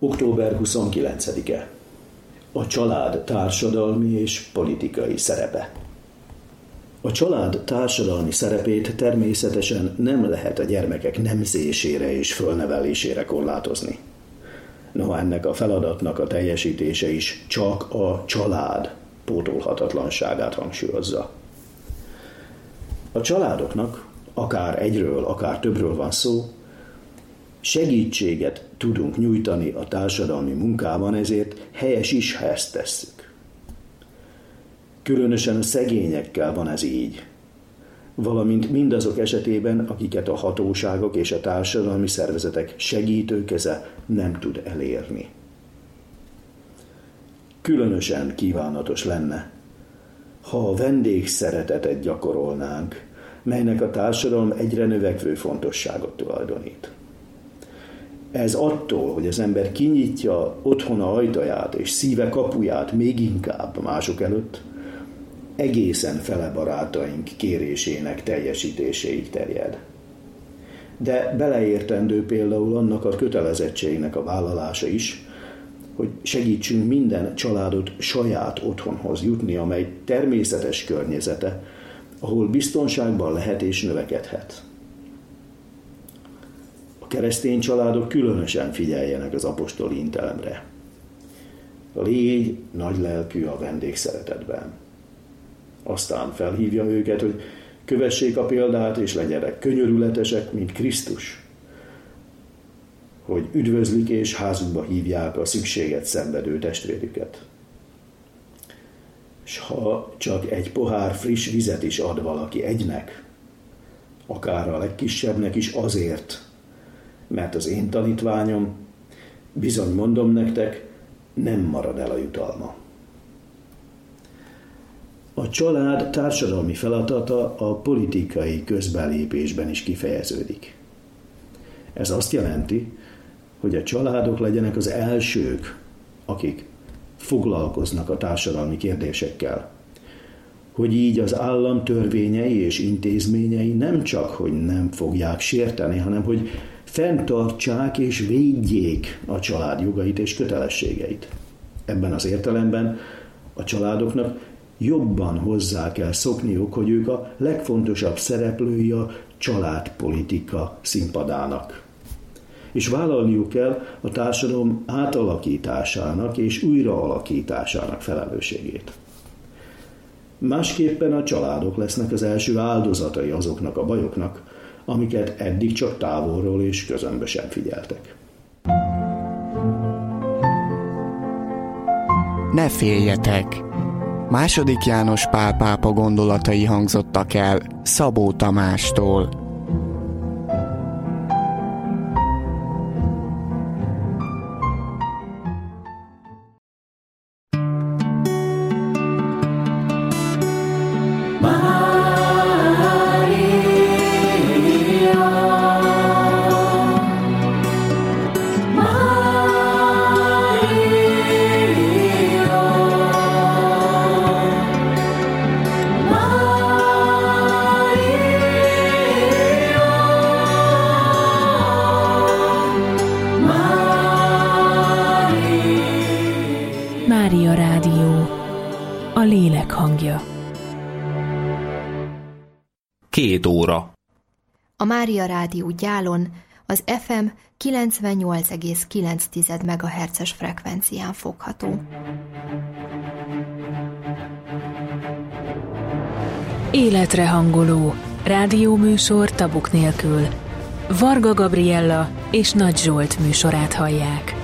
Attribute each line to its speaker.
Speaker 1: Október 29-e. A család társadalmi és politikai szerepe. A család társadalmi szerepét természetesen nem lehet a gyermekek nemzésére és fölnevelésére korlátozni. Noha ennek a feladatnak a teljesítése is csak a család pótolhatatlanságát hangsúlyozza. A családoknak, akár egyről, akár többről van szó, segítséget tudunk nyújtani a társadalmi munkában, ezért helyes is, ha ezt tesszük. Különösen a szegényekkel van ez így, valamint mindazok esetében, akiket a hatóságok és a társadalmi szervezetek segítőkeze nem tud elérni. Különösen kívánatos lenne, ha a vendégszeretetet gyakorolnánk, melynek a társadalom egyre növekvő fontosságot tulajdonít. Ez attól, hogy az ember kinyitja otthona ajtaját és szíve kapuját még inkább mások előtt, egészen fele barátaink kérésének teljesítéséig terjed. De beleértendő például annak a kötelezettségnek a vállalása is, hogy segítsünk minden családot saját otthonhoz jutni, amely természetes környezete, ahol biztonságban lehet és növekedhet. A keresztény családok különösen figyeljenek az apostoli intelemre. Légy nagylelkű a vendégszeretetben. Aztán felhívja őket, hogy kövessék a példát, és legyenek könyörületesek, mint Krisztus, hogy üdvözlik és házukba hívják a szükséget szenvedő testvérüket. S ha csak egy pohár friss vizet is ad valaki egynek, akár a legkisebbnek is azért, mert az én tanítványom, bizony mondom nektek, nem marad el a jutalma. A család társadalmi feladata a politikai közbelépésben is kifejeződik. Ez azt jelenti, hogy a családok legyenek az elsők, akik foglalkoznak a társadalmi kérdésekkel. Hogy így az állam törvényei és intézményei nem csak, hogy nem fogják sérteni, hanem hogy fenntartsák és védjék a család jogait és kötelességeit. Ebben az értelemben a családoknak jobban hozzá kell szokniuk, hogy ők a legfontosabb szereplői a családpolitika színpadának. És vállalniuk kell a társadalom átalakításának és újraalakításának felelősségét. Másképpen a családok lesznek az első áldozatai azoknak a bajoknak, amiket eddig csak távolról és közömbösen sem figyeltek.
Speaker 2: Ne féljetek! II. János Pál pápa gondolatai hangzottak el Szabó Tamástól.
Speaker 3: Mária Rádió, a lélek hangja.
Speaker 4: 2 óra.
Speaker 5: A Mária Rádió Gyálon az FM 98,9 MHz-es frekvencián fogható.
Speaker 3: Életre hangoló rádióműsor tabuk nélkül. Varga Gabriella és Nagy Zsolt műsorát hallják.